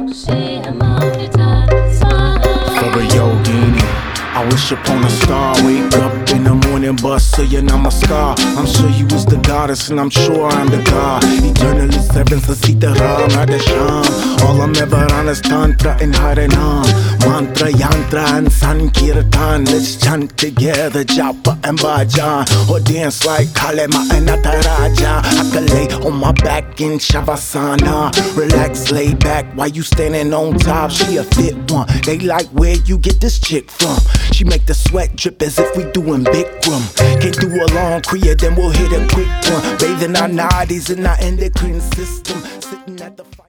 For a yogini, I wish upon a star. Wake up in the morning, bust saying I'm a star. I'm sure you was the goddess, and I'm sure I'm the god. Eternally seven, so Sitaram, Radesham. All I'm ever on is Tantra and Harinam. Mantra, Yantra, and Sankirtan. Let's chant together, Japa and Bhajan. Or dance like Kalema and Nataraja. I can lay on my back in Shavasana. Relax, lay back while you standing on top. She a fit one. They like where you get this chick from. She make the sweat drip as if we doing Bikram. Can't do a long Kriya, then we'll hit a quick one. Bathing our nadis in our endocrine system. Sitting at the